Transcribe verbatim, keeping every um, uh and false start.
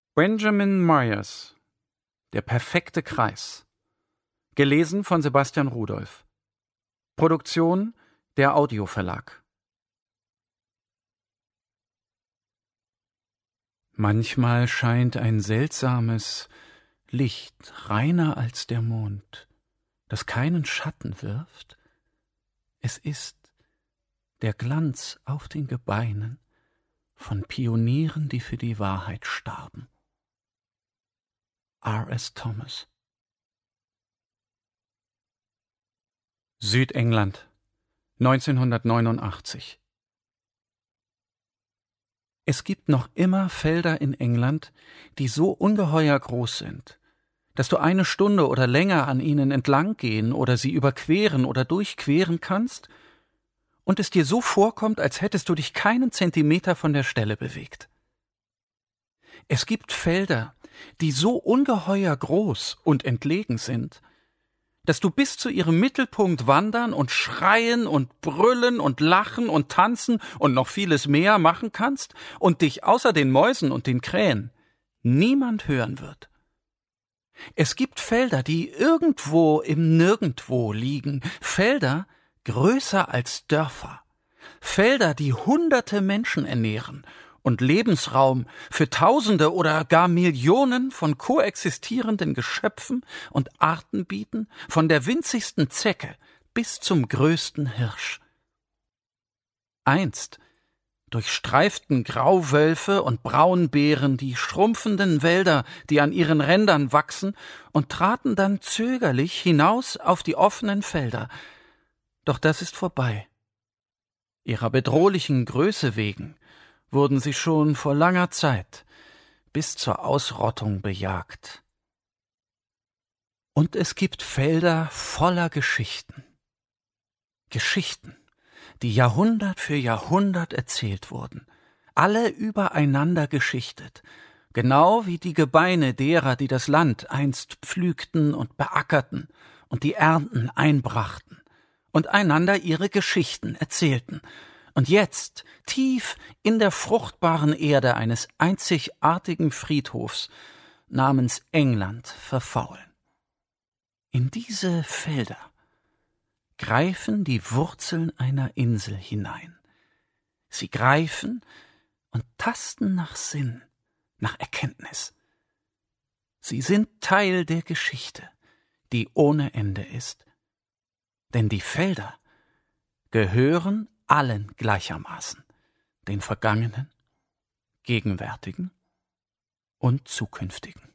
Benjamin Myers, Der perfekte Kreis. Gelesen von Sebastian Rudolph. Produktion der Audioverlag. Manchmal scheint ein seltsames Licht reiner als der Mond, das keinen Schatten wirft. Es ist der Glanz auf den Gebeinen von Pionieren, die für die Wahrheit starben. R S Thomas. Südengland, neunzehnhundertneunundachtzig. Es gibt noch immer Felder in England, die so ungeheuer groß sind, dass du eine Stunde oder länger an ihnen entlang gehen oder sie überqueren oder durchqueren kannst und es dir so vorkommt, als hättest du dich keinen Zentimeter von der Stelle bewegt. Es gibt Felder, die so ungeheuer groß und entlegen sind, dass du bis zu ihrem Mittelpunkt wandern und schreien und brüllen und lachen und tanzen und noch vieles mehr machen kannst und dich außer den Mäusen und den Krähen niemand hören wird. Es gibt Felder, die irgendwo im Nirgendwo liegen, Felder größer als Dörfer, Felder, die hunderte Menschen ernähren und Lebensraum für Tausende oder gar Millionen von koexistierenden Geschöpfen und Arten bieten, von der winzigsten Zecke bis zum größten Hirsch. Einst durchstreiften Grauwölfe und Braunbären die schrumpfenden Wälder, die an ihren Rändern wachsen, und traten dann zögerlich hinaus auf die offenen Felder. Doch das ist vorbei. Ihrer bedrohlichen Größe wegen wurden sie schon vor langer Zeit bis zur Ausrottung bejagt. Und es gibt Felder voller Geschichten. Geschichten, die Jahrhundert für Jahrhundert erzählt wurden, alle übereinander geschichtet, genau wie die Gebeine derer, die das Land einst pflügten und beackerten und die Ernten einbrachten und einander ihre Geschichten erzählten, und jetzt, tief in der fruchtbaren Erde eines einzigartigen Friedhofs namens England verfaulen. In diese Felder greifen die Wurzeln einer Insel hinein. Sie greifen und tasten nach Sinn, nach Erkenntnis. Sie sind Teil der Geschichte, die ohne Ende ist. Denn die Felder gehören allen gleichermaßen, den vergangenen, gegenwärtigen und zukünftigen.